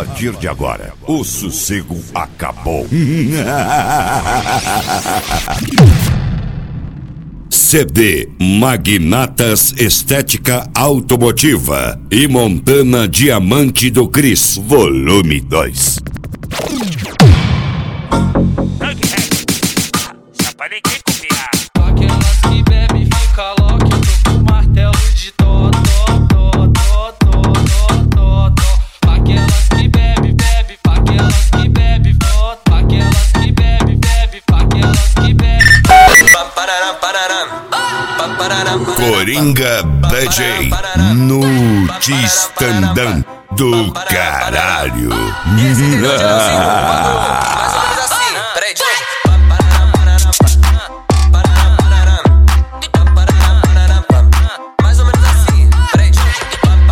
partir de agora, o sossego acabou. CD Magnatas Estética Automotiva e Montana Diamante do Cris, volume 2. Aquelas que bebe fica louca, eu tô com martelo de dó, dó, dó, dó, dó, dó, dó. Aquelas que bebe, bebe, aquelas que bebe, volta. Aquelas que bebe, bebe, aquelas que bebe. Coringa DJ no Distandão do caralho. Mais ou menos assim, peraí, de novo. Mais ou menos assim, peraí, de novo.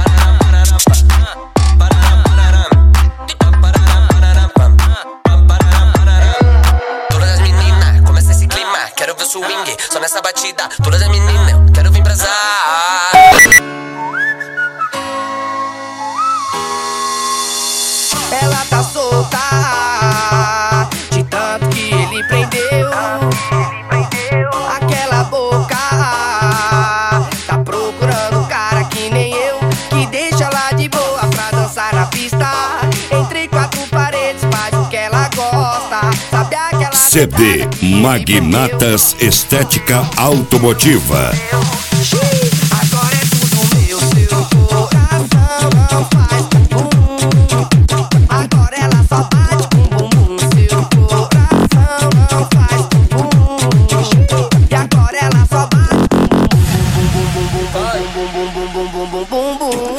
Todas as meninas, começa esse clima, quero ver o swing, só nessa batida. Todas as meninas, quero vir brasar. Ela tá solta de tanto que ele prendeu. Aquela boca tá procurando um cara que nem eu, que deixa ela de boa pra dançar na pista. Entre quatro paredes faz o que ela gosta. Sabe aquela CD Magnatas Estética Automotiva. Agora é tudo meu, seu coração não faz bumbum. Agora ela só bate com bumbum. Seu coração não faz bumbum. E agora ela só bate com bumbum, bumbum, bumbum, bumbum,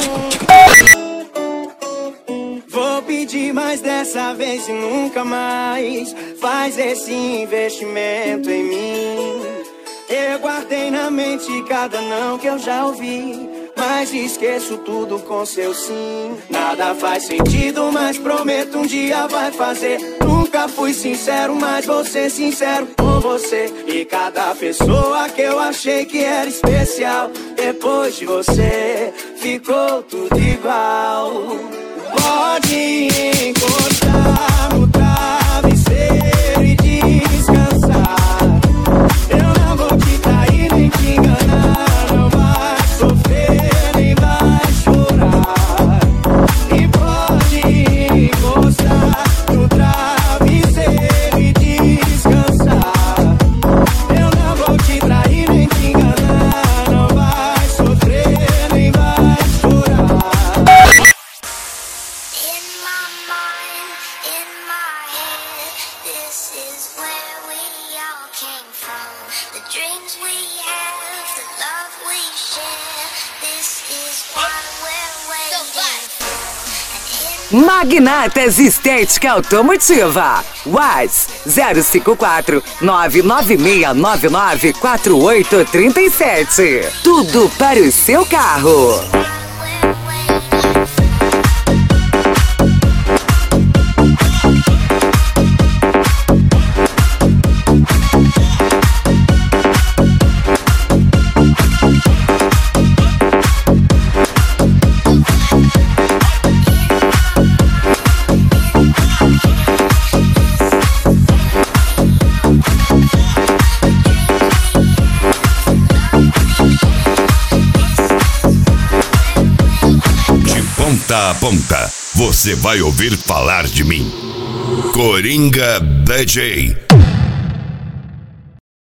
bumbum. Vou pedir mais dessa vez e nunca mais. Faz esse investimento em mim. Eu guardei na mente cada não que eu já ouvi, mas esqueço tudo com seu sim. Nada faz sentido, mas prometo um dia vai fazer. Nunca fui sincero, mas vou ser sincero com você. E cada pessoa que eu achei que era especial, depois de você ficou tudo igual. Pode encostar no travesseiro e descansar. Eu não vou te trair nem te enganar. Não vai sofrer nem vai chorar. E pode encostar no travesseiro e descansar. Eu não vou te trair nem te enganar. Não vai sofrer nem vai chorar. In my mind, in my head, this is where we all came from. The dreams we have, the love we share, this is what we're waiting for. Magnatas Estética Automotiva. WhatsApp 054 99699 4837. Tudo para o seu carro. Ponta a ponta, você vai ouvir falar de mim. Coringa DJ.